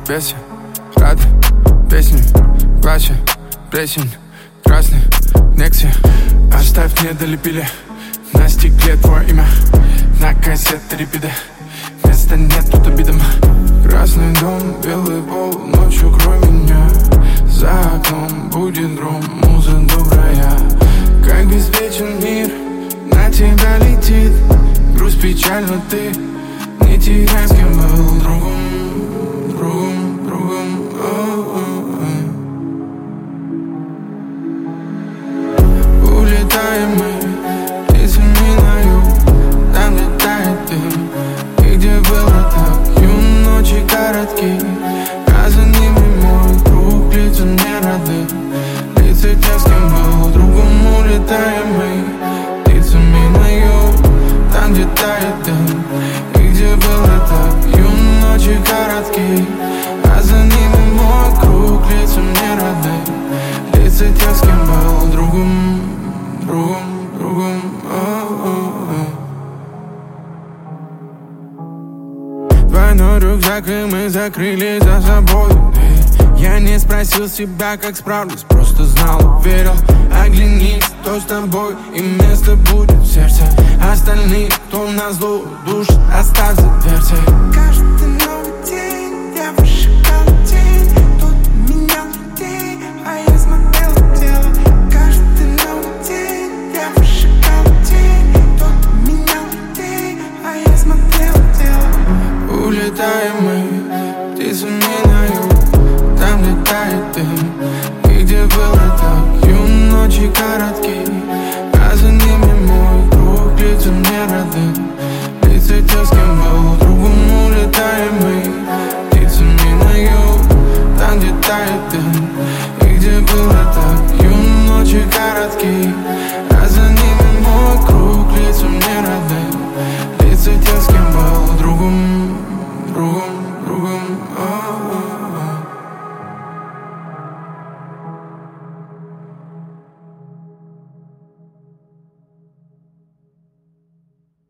бесы, рады песни, плача, плесень, красный Некси. Оставь, не долепили на стекле твое имя, на кассеты репиды, места нет тут обидам. Красный дом, белый пол, ночью крой меня. За окном будет гром, муза добрая. Как беспечен мир, на тебя летит грусть, печаль, но ты не теряй, с кем был другом. Улетаем мы птицами на юг, там, где тает дым, и где было так юн, ночи короткие, а за ними мой круг, лица мне роды, лица тех, с кем был другом. Улетаем мы птицами на юг, там, где тает дым, и где было так юн, ночи короткие, а за ними мой круг, лица мне роды, лица тех, с кем был другом. Двойной рюкзак, и мы закрыли за собой дверь. Я не спросил себя, как справлюсь, просто знал, верил. Оглянись, кто с тобой, и место будет в сердце. Остальные, кто назло душит, оставь за дверцей. Каждый новый день я вышагал тень, тут менял людей, а я смотрел в тело. Каждый новый день я вышагал тень, тут менял людей, а я смотрел в тело. Улетаем мы птицами на юг, там, где тает дым, и где было так юн, ночи короткие, а за ними мой круг, лица мне роды, лица тех, с кем был другом. Улетаем мы птицами на юг, там, где тает дым, и где было так юн, ночи короткие,